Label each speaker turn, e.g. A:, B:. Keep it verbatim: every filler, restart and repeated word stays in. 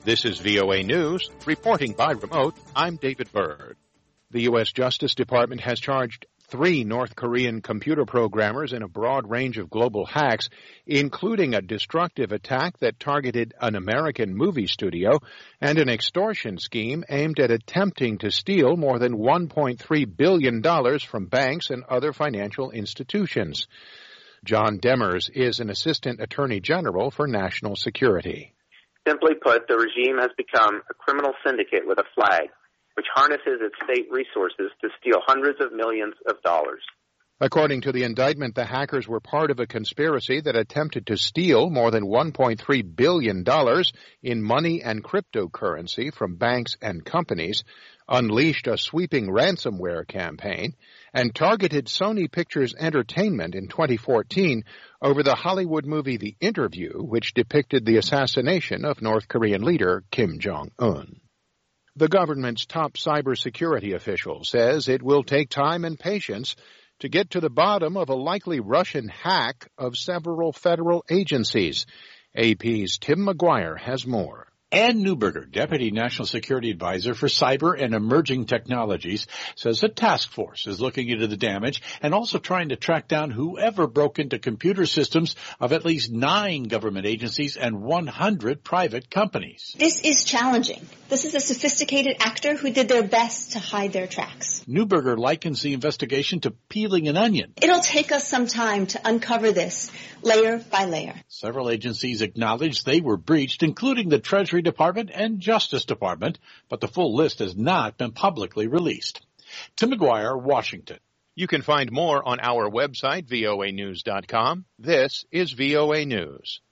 A: This is V O A News. Reporting by remote, I'm David Byrd. The U S Justice Department has charged three North Korean computer programmers in a broad range of global hacks, including a destructive attack that targeted an American movie studio and an extortion scheme aimed at attempting to steal more than one point three billion dollars from banks and other financial institutions. John Demers is an assistant attorney general for national security.
B: Simply put, the regime has become a criminal syndicate with a flag, which harnesses its state resources to steal hundreds of millions of dollars.
A: According to the indictment, the hackers were part of a conspiracy that attempted to steal more than one point three billion dollars in money and cryptocurrency from banks and companies, unleashed a sweeping ransomware campaign, and targeted Sony Pictures Entertainment in twenty fourteen over the Hollywood movie The Interview, which depicted the assassination of North Korean leader Kim Jong-un. The government's top cybersecurity official says it will take time and patience to get to the bottom of a likely Russian hack of several federal agencies. A P's Tim McGuire has more.
C: Ann Neuberger, Deputy National Security Advisor for Cyber and Emerging Technologies, says a task force is looking into the damage and also trying to track down whoever broke into computer systems of at least nine government agencies and one hundred private companies.
D: This is challenging. This is a sophisticated actor who did their best to hide their tracks.
C: Neuberger likens the investigation to peeling an onion.
D: It'll take us some time to uncover this, layer by layer.
C: Several agencies acknowledged they were breached, including the Treasury Department and Justice Department, but the full list has not been publicly released. Tim McGuire, Washington.
A: You can find more on our website, V O A news dot com. This is V O A News.